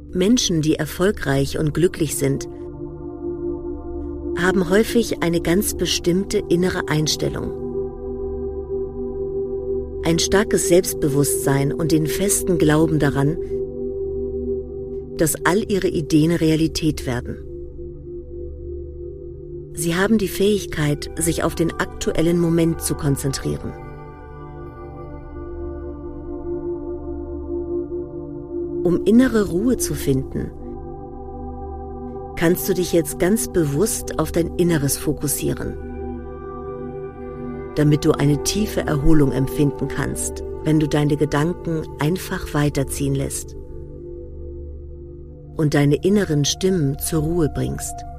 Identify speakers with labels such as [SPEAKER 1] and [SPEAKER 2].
[SPEAKER 1] Menschen, die erfolgreich und glücklich sind, haben häufig eine ganz bestimmte innere Einstellung. Ein starkes Selbstbewusstsein und den festen Glauben daran, dass all ihre Ideen Realität werden. Sie haben die Fähigkeit, sich auf den aktuellen Moment zu konzentrieren. Um innere Ruhe zu finden, kannst du dich jetzt ganz bewusst auf dein Inneres fokussieren, damit du eine tiefe Erholung empfinden kannst, wenn du deine Gedanken einfach weiterziehen lässt und deine inneren Stimmen zur Ruhe bringst.